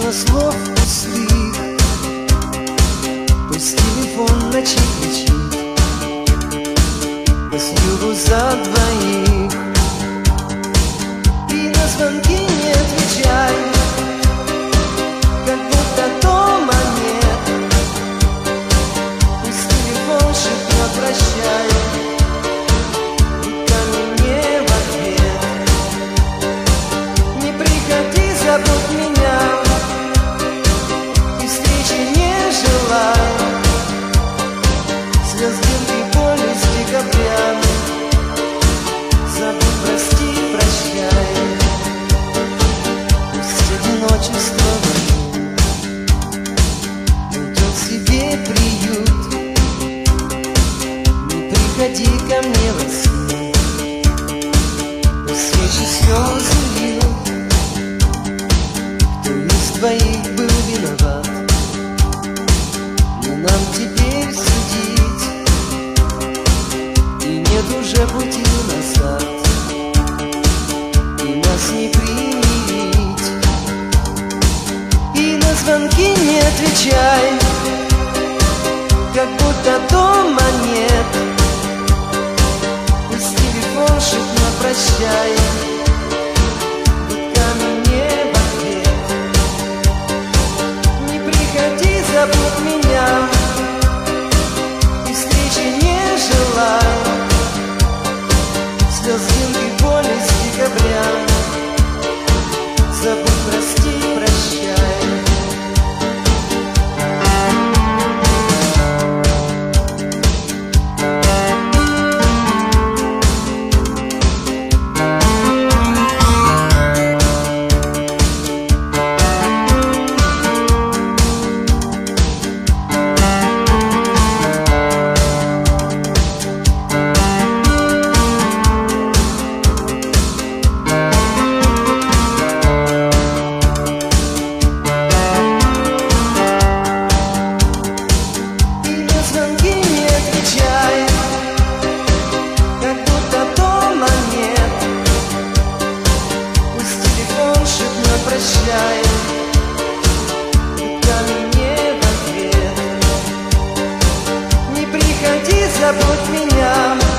мимо слов пустых, пусть телефон в ночи кричит, я с югу за двоих. И на звонки не отвечай, как будто дома нет. Пусть телефон шепнет прощай, и камень мне в ответ. Не приходи, забудь меня, и встречи не желай. Слез, гибель, боли с декабря, забудь, прости, прощай. Пусть одиночество найдет себе приют. Не приходи ко мне во сне, пусть свечи слезы льют. Кто из двоих был виноват, но нам теперь судить, и нет уже пути назад, и нас не примирить. И на звонки не отвечай, как будто дома нет. Пусть телефон шепнет прощай, и камень мне в ответ. Не приходи, забудь меня, и встречи не желай. Слез, гибель, боли с декабря, забудь, прости, прощай. Как будто дома нет. Пусть телефон шепнет прощай, и камень мне в ответ. Не приходи, забудь меня.